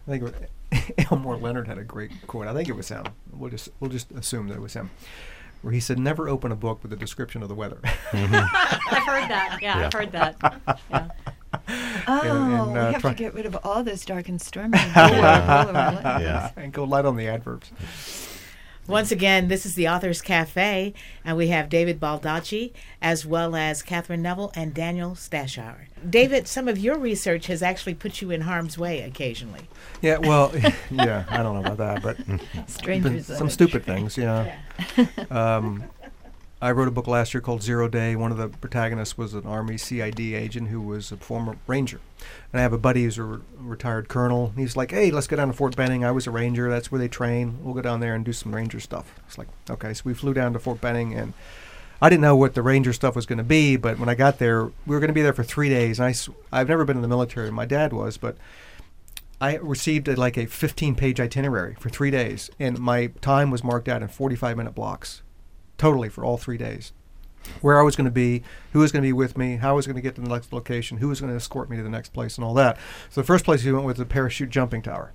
I think it was, Elmore Leonard had a great quote. I think it was him. We'll just assume that it was him, where he said, "Never open a book with a description of the weather." I've heard that. Yeah, I've heard that. Yeah. Oh, we have to get rid of all this dark and stormy. And go light on the adverbs. Once again, this is the Authors Cafe, and we have David Baldacci, as well as Catherine Neville and Daniel Stashower. David, some of your research has actually put you in harm's way occasionally. Yeah, well, yeah, I don't know about that, but some stupid things, yeah. I wrote a book last year called Zero Day. One of the protagonists was an Army CID agent who was a former Ranger. And I have a buddy who's a retired colonel. He's like, hey, let's go down to Fort Benning. I was a Ranger. That's where they train. We'll go down there and do some Ranger stuff. It's like, okay. So we flew down to Fort Benning, and I didn't know what the Ranger stuff was going to be, but when I got there, we were going to be there for 3 days. And I've never been in the military. My dad was, but I received a 15-page itinerary for 3 days, and my time was marked out in 45-minute blocks. Totally for all 3 days. Where I was going to be, who was going to be with me, how I was going to get to the next location, who was going to escort me to the next place, and all that. So the first place we went was the parachute jumping tower.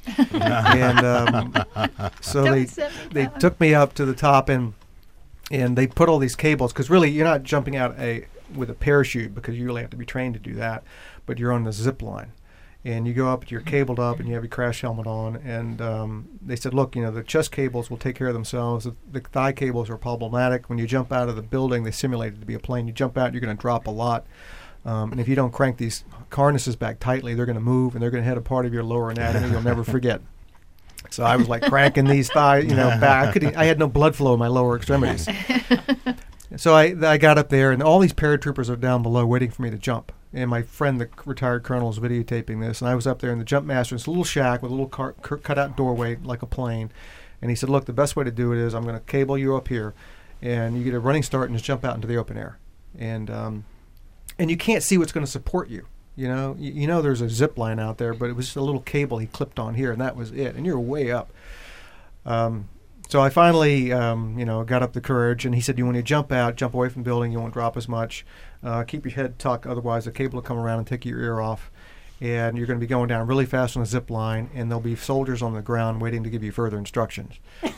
And so they took me up to the top, and they put all these cables, because really you're not jumping out with a parachute, because you really have to be trained to do that, but you're on the zip line. And you go up, you're cabled up, and you have your crash helmet on. And they said, look, the chest cables will take care of themselves. The thigh cables are problematic. When you jump out of the building, they simulate it to be a plane. You jump out, you're going to drop a lot. And if you don't crank these harnesses back tightly, they're going to move, and they're going to hit a part of your lower anatomy you'll never forget. So I was cranking these thighs, back. I had no blood flow in my lower extremities. So I got up there, and all these paratroopers are down below waiting for me to jump. And my friend, the retired colonel, was videotaping this. And I was up there in the jump master. It's a little shack with a little cut-out doorway like a plane. And he said, look, the best way to do it is I'm going to cable you up here, and you get a running start and just jump out into the open air. And you can't see what's going to support you. You know there's a zip line out there, but it was just a little cable he clipped on here, and that was it. And you're way up. So I finally, got up the courage, and he said, when you jump out, jump away from the building, you won't drop as much. Keep your head tucked, otherwise the cable will come around and take your ear off. And you're going to be going down really fast on the zip line, and there'll be soldiers on the ground waiting to give you further instructions.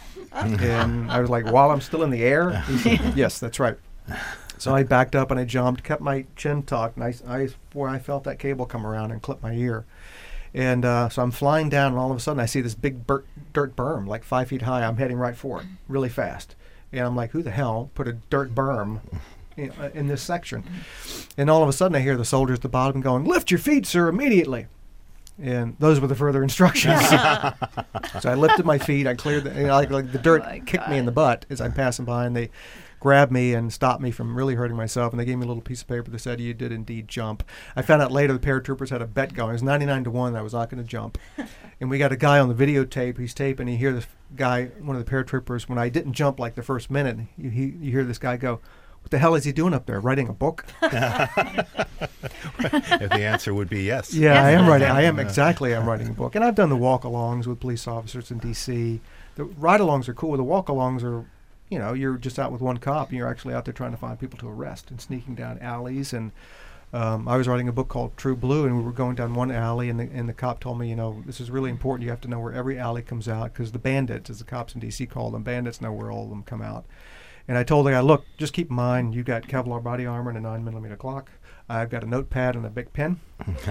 And I was like, while I'm still in the air? He said, yes, that's right. So I backed up and I jumped, kept my chin tucked, and I felt that cable come around and clip my ear. And so I'm flying down, and all of a sudden I see this big dirt berm, 5 feet high. I'm heading right for it, really fast. And I'm like, who the hell put a dirt berm in this section? And all of a sudden I hear the soldiers at the bottom going, lift your feet, sir, immediately. And those were the further instructions. So I lifted my feet. I cleared the dirt kicked me in the butt as I'm passing by, and they grabbed me and stopped me from really hurting myself. And they gave me a little piece of paper that said, you did indeed jump. I found out later the paratroopers had a bet going. It was 99-1 that I was not going to jump. And we got a guy on the videotape. He's taping. You hear this guy, one of the paratroopers, when I didn't jump the first minute, you hear this guy go, what the hell is he doing up there, writing a book? If the answer would be yes. Yeah, yes. I am writing. I'm writing a book. And I've done the walk-alongs with police officers in D.C. The ride-alongs are cool. The walk-alongs are, you're just out with one cop, and you're actually out there trying to find people to arrest and sneaking down alleys. And I was writing a book called True Blue, and we were going down one alley, and the cop told me, this is really important. You have to know where every alley comes out, because the bandits, as the cops in D.C. call them, bandits know where all of them come out. And I told the guy, look, just keep in mind, you've got Kevlar body armor and a 9mm Glock. I've got a notepad and a big pen.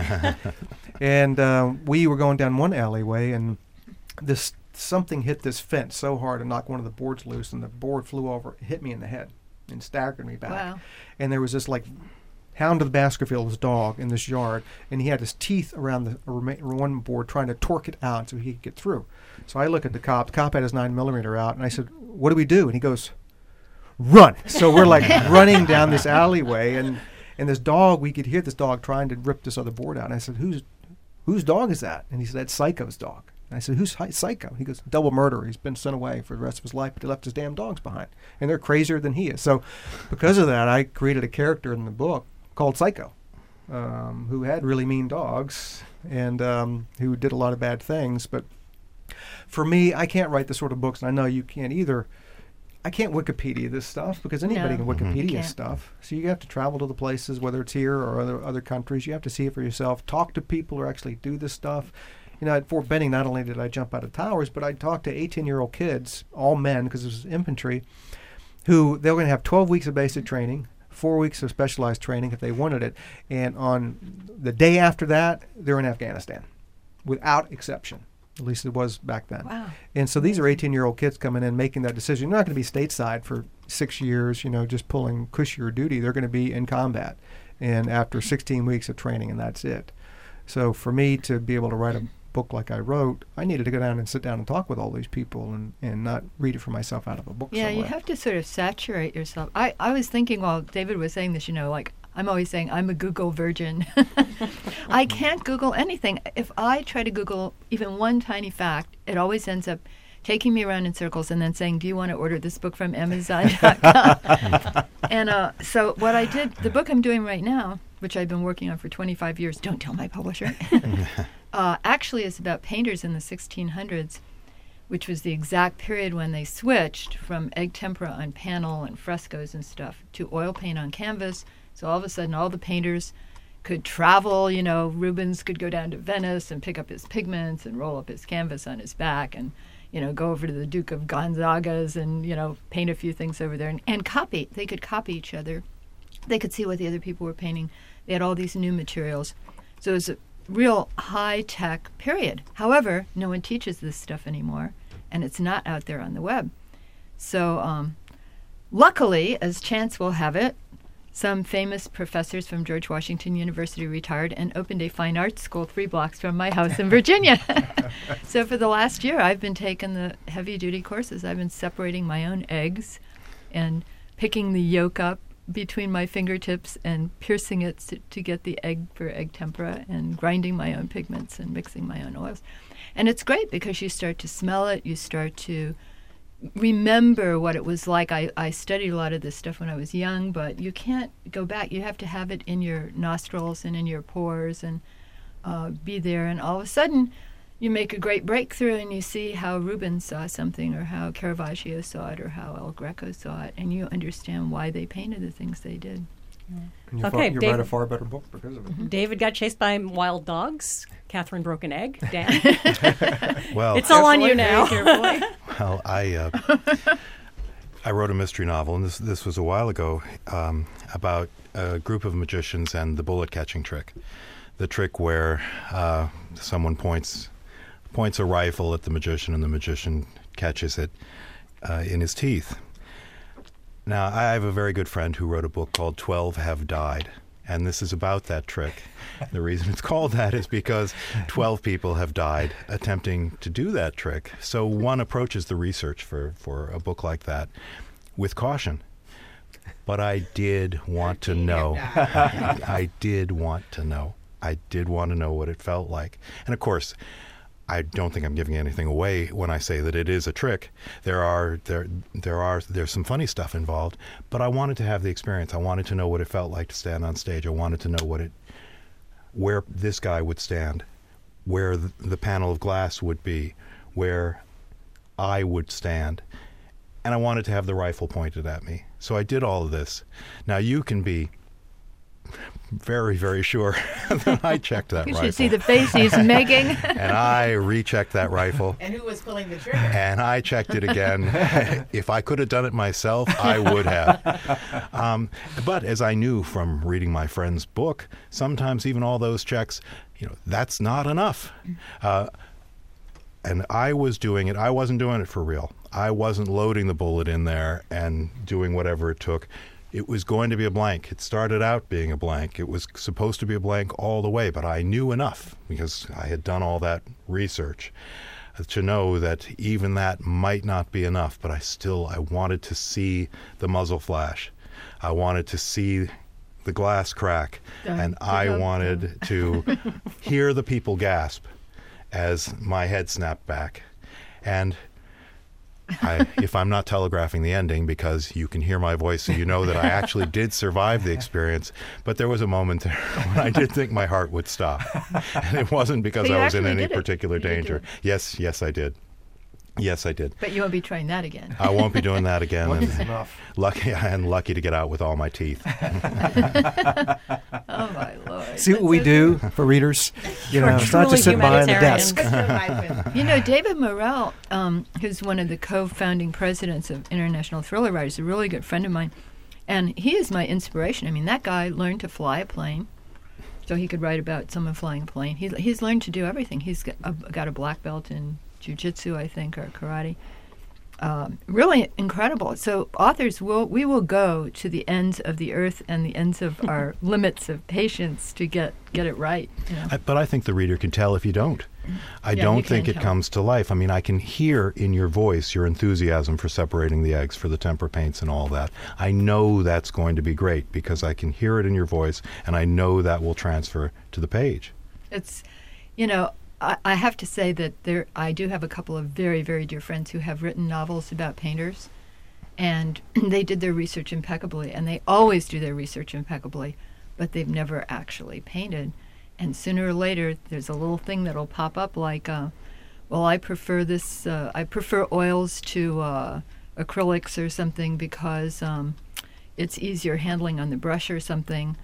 And we were going down one alleyway, and something hit this fence so hard and knocked one of the boards loose, and the board flew over, hit me in the head, and staggered me back. Wow. And there was this Hound of the Baskervilles dog in this yard, and he had his teeth around the one board trying to torque it out so he could get through. So I look at the cop. The cop had his 9mm out, and I said, what do we do? And he goes, run. So we're running down this alleyway, and this dog, we could hear this dog trying to rip this other board out. And I said, whose dog is that? And he said, that's Psycho's dog. And I said, who's Psycho? He goes, double murderer. He's been sent away for the rest of his life, but he left his damn dogs behind. And they're crazier than he is. So because of that, I created a character in the book called Psycho, who had really mean dogs and who did a lot of bad things. But for me, I can't write the sort of books, and I know you can't either. I can't Wikipedia this stuff, because anybody can Wikipedia stuff. So you have to travel to the places, whether it's here or other countries. You have to see it for yourself. Talk to people who actually do this stuff. at Fort Benning, not only did I jump out of towers, but I talked to 18-year-old kids, all men, because it was infantry, who they were going to have 12 weeks of basic training, 4 weeks of specialized training if they wanted it. And on the day after that, they're in Afghanistan, without exception. At least it was back then. Wow. And so these are 18-year-old kids coming in, making that decision. They're not going to be stateside for 6 years, just pulling cushier duty. They're going to be in combat. And after 16 weeks of training, and that's it. So for me to be able to write a book like I wrote, I needed to go down and sit down and talk with all these people and not read it for myself out of a book somewhere. You have to sort of saturate yourself. I was thinking while David was saying this, like I'm always saying I'm a Google virgin. I can't Google anything. If I try to Google even one tiny fact, it always ends up taking me around in circles and then saying, do you want to order this book from Amazon.com? And so what I did, the book I'm doing right now, which I've been working on for 25 years, don't tell my publisher, actually is about painters in the 1600s, which was the exact period when they switched from egg tempera on panel and frescoes and stuff to oil paint on canvas. So all of a sudden, all the painters could travel. Rubens could go down to Venice and pick up his pigments and roll up his canvas on his back and, go over to the Duke of Gonzaga's and, paint a few things over there and copy. They could copy each other. They could see what the other people were painting. They had all these new materials. So it was a real high-tech period. However, no one teaches this stuff anymore, and it's not out there on the web. So luckily, as chance will have it, some famous professors from George Washington University retired and opened a fine arts school 3 blocks from my house in Virginia. So for the last year, I've been taking the heavy-duty courses. I've been separating my own eggs and picking the yolk up between my fingertips and piercing it to get the egg for egg tempera and grinding my own pigments and mixing my own oils. And it's great because you start to smell it, you start to remember what it was like. I studied a lot of this stuff when I was young, but you can't go back. You have to have it in your nostrils and in your pores and be there. And all of a sudden, you make a great breakthrough and you see how Rubens saw something or how Caravaggio saw it or how El Greco saw it, and you understand why they painted the things they did. And you write a far better book because of it. Mm-hmm. David got chased by wild dogs. Catherine broke an egg. Dan? Well, it's all on you now. Well, I wrote a mystery novel, and this was a while ago, about a group of magicians and the bullet catching trick. The trick where someone points a rifle at the magician, and the magician catches it in his teeth. Now, I have a very good friend who wrote a book called 12 Have Died, and this is about that trick. The reason it's called that is because 12 people have died attempting to do that trick. So one approaches the research for a book like that with caution. But I did want to know. I did want to know. I did want to know what it felt like. And of course, I don't think I'm giving anything away when I say that it is a trick. There's some funny stuff involved, but I wanted to have the experience. I wanted to know what it felt like to stand on stage. I wanted to know where this guy would stand, where the panel of glass would be, where I would stand. And I wanted to have the rifle pointed at me. So I did all of this. Now you can be very, very sure that I checked that rifle. You should see the face he's making. And I rechecked that rifle. And who was pulling the trigger? And I checked it again. If I could have done it myself, I would have. But as I knew from reading my friend's book, sometimes even all those checks, that's not enough. And I was doing it. I wasn't doing it for real. I wasn't loading the bullet in there and doing whatever it took. It was going to be a blank. It started out being a blank. It was supposed to be a blank all the way, but I knew enough because I had done all that research to know that even that might not be enough, but I wanted to see the muzzle flash. I wanted to see the glass crack, and I wanted to hear the people gasp as my head snapped back. And if I'm not telegraphing the ending, because you can hear my voice, so you know that I actually did survive the experience, but there was a moment there when I did think my heart would stop. And it wasn't because I was in any particular danger. Yes, I did. Yes, I did. But you won't be trying that again. I won't be doing that again. Once and enough. lucky to get out with all my teeth. Oh, my Lord. See what we do for readers? You know, it's not truly just sitting behind the humanitarians. desk. You know, David Morrell, who's one of the co-founding presidents of International Thriller Writers, a really good friend of mine, and he is my inspiration. I mean, that guy learned to fly a plane, so he could write about someone flying a plane. He's learned to do everything. He's got a black belt in jiu-jitsu, I think, or karate. Really incredible. So authors we will go to the ends of the earth and the ends of our limits of patience to get it right. You know? But I think the reader can tell if you don't. I Yeah, don't you think can it tell. comes to life. I mean, I can hear in your voice your enthusiasm for separating the eggs, for the temper paints and all that. I know that's going to be great because I can hear it in your voice, and I know that will transfer to the page. It's, you know, I have to say that I do have a couple of very, very dear friends who have written novels about painters, and they did their research impeccably, and they always do their research impeccably, but they've never actually painted. And sooner or later, there's a little thing that'll pop up like, well, I prefer this, I prefer oils to acrylics or something because it's easier handling on the brush or something.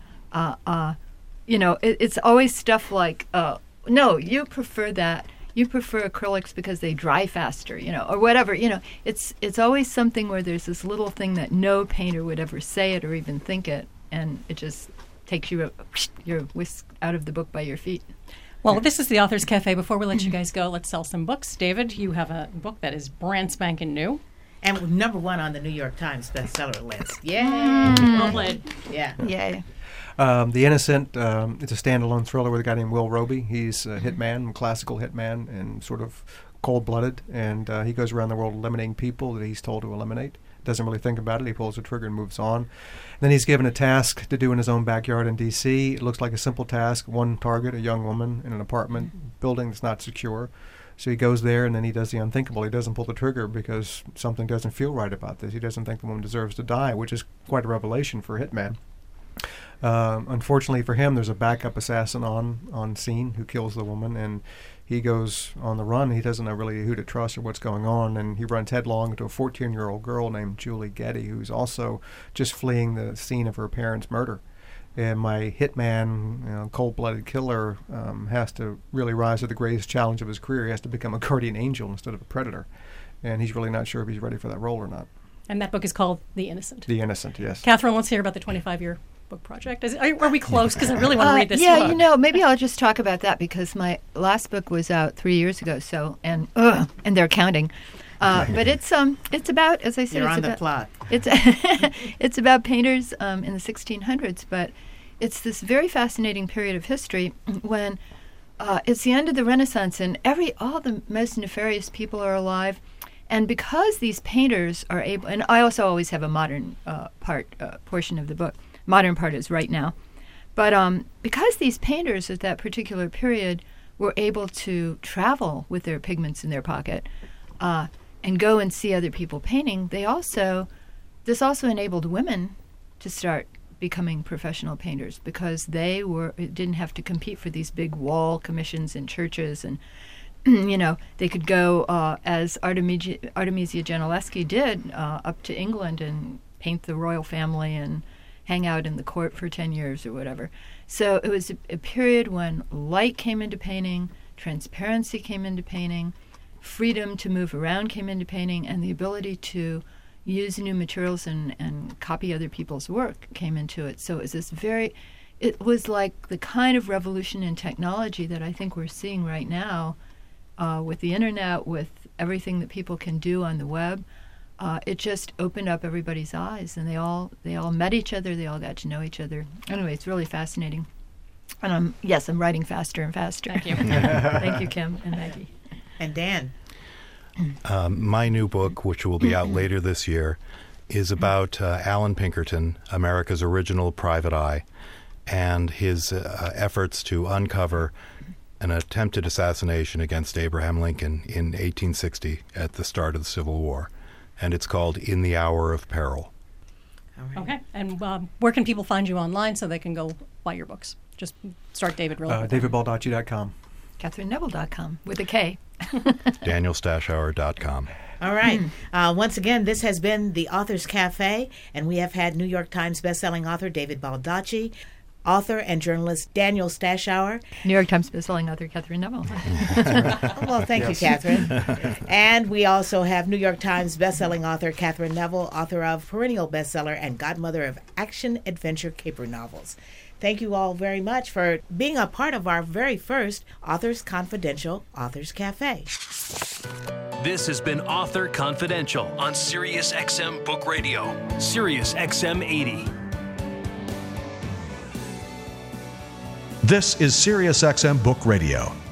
You know, it's always stuff like, no, you prefer that. You prefer acrylics because they dry faster, you know, or whatever. You know, it's always something where there's this little thing that no painter would ever say it or even think it, and it just takes you're whisked out of the book by your feet. Well, this is the Authors Cafe. Before we let you guys go, let's sell some books. David, you have a book that is brand spanking new. And #1 on the New York Times bestseller list. Yay! Well played. Yeah. Yay. The Innocent, it's a standalone thriller with a guy named Will Roby. He's a hitman, classical hitman, and sort of cold-blooded, and he goes around the world eliminating people that he's told to eliminate. Doesn't really think about it. He pulls the trigger and moves on. Then he's given a task to do in his own backyard in D.C. It looks like a simple task. One target, a young woman in an apartment building that's not secure. So he goes there, and then he does the unthinkable. He doesn't pull the trigger because something doesn't feel right about this. He doesn't think the woman deserves to die, which is quite a revelation for a hitman. Unfortunately for him, there's a backup assassin on scene who kills the woman, and he goes on the run. He doesn't know really who to trust or what's going on, and he runs headlong into a 14-year-old girl named Julie Getty, who's also just fleeing the scene of her parents' murder. And my hitman, cold-blooded killer, has to really rise to the greatest challenge of his career. He has to become a guardian angel instead of a predator, and he's really not sure if he's ready for that role or not. And that book is called The Innocent. The Innocent, yes. Catherine, let's hear about the 25-year book project. Are we close? Because I really want to read this yeah, book. you know, maybe I'll just talk about that because my last book was out 3 years ago. So and they're counting. But it's about, as I said, You're it's on the about, plot. It's it's about painters in the 1600s, but it's this very fascinating period of history when it's the end of the Renaissance and all the most nefarious people are alive. And because these painters are able, and I also always have a modern portion of the book. Modern part is right now. But because these painters at that particular period were able to travel with their pigments in their pocket and go and see other people painting, this also enabled women to start becoming professional painters because they didn't have to compete for these big wall commissions in churches, and they could go as Artemisia Gentileschi did up to England and paint the royal family and hang out in the court for 10 years or whatever. So it was a period when light came into painting, transparency came into painting, freedom to move around came into painting, and the ability to use new materials and copy other people's work came into it. So it was like the kind of revolution in technology that I think we're seeing right now with the internet, with everything that people can do on the web. It just opened up everybody's eyes, and they all met each other. They all got to know each other. Anyway, it's really fascinating. And I'm writing faster and faster. Thank you. Thank you, Kim and Maggie. And Dan. My new book, which will be out later this year, is about Alan Pinkerton, America's original private eye, and his efforts to uncover an attempted assassination against Abraham Lincoln in 1860 at the start of the Civil War. And it's called In the Hour of Peril. All right. Okay. And where can people find you online so they can go buy your books? Just start David really quick. DavidBaldacci.com. CatherineNeville.com with a K. DanielStashauer.com. All right. Once again, this has been the Authors Cafe, and we have had New York Times bestselling author David Baldacci, author and journalist Daniel Stashauer. New York Times bestselling author Catherine Neville. Well, thank you, Catherine. And we also have New York Times bestselling author Catherine Neville, author of perennial bestseller and godmother of action-adventure caper novels. Thank you all very much for being a part of our very first Authors Confidential Authors Cafe. This has been Author Confidential on Sirius XM Book Radio, Sirius XM 80. This is Sirius XM Book Radio.